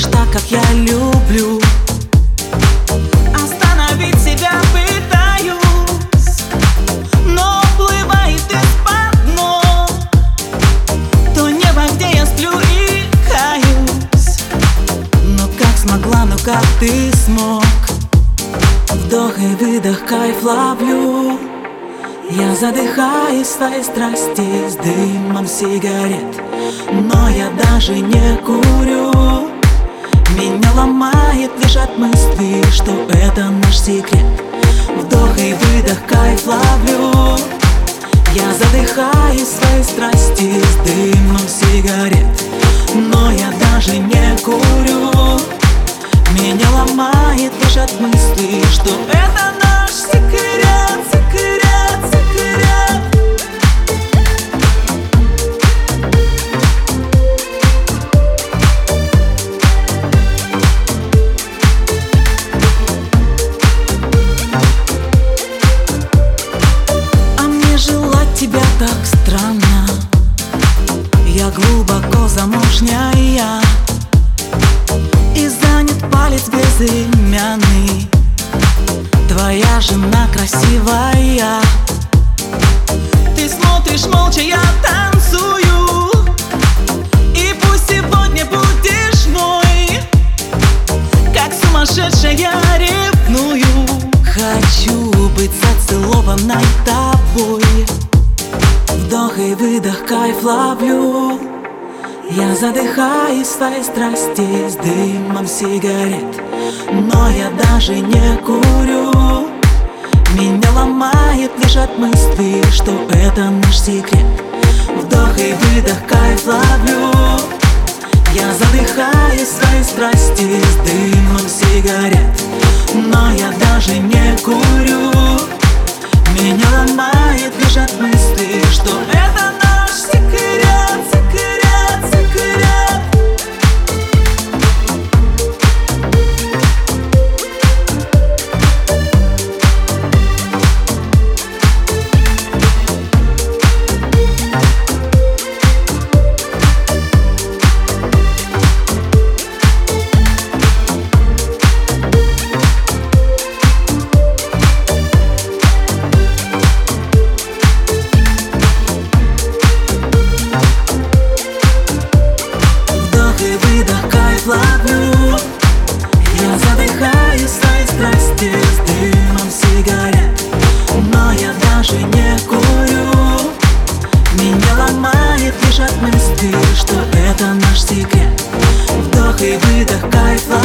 так, как я люблю. Остановить себя пытаюсь, но уплывает из-под ног то небо, где я сплю и каюсь. Но как смогла, но как ты смог? Вдох и выдох, кайф ловлю. Я задыхаюсь в своей страсти с дымом сигарет, но я даже не курю. Меня ломает лишь от мысли, что это наш секрет. Вдох и выдох, кайф ловлю. Я задыхаюсь в своей страсти с дымом сигарет, но я даже не курю. Меня ломает лишь от мысли, что это наш секрет, секрет, секрет. А мне желать тебя так странно. Я глубоко замужняя и занят палец безымянный. Твоя жена красивая. Ты смотришь молча, я танцую. И пусть сегодня будешь мой, как сумасшедшая ревную. Хочу быть зацелованной тобой. Вдох и выдох, кайф ловлю. Я задыхаюсь в своей страсти с дымом сигарет, но я даже не курю. Меня ломает лишь от мысли, что это наш секрет. Вдох и выдох, кайф ловлю. Я задыхаюсь в своей страсти с дымом сигарет, но я даже не курю. Меня ломает лишь от мысли, что это наш секрет, секрет, секрет. Я задыхаюсь в своей страсти с дымом сигарет, но я даже не курю. Меня ломает лишь от мысли, что это наш секрет. Вдох и выдох, кайф.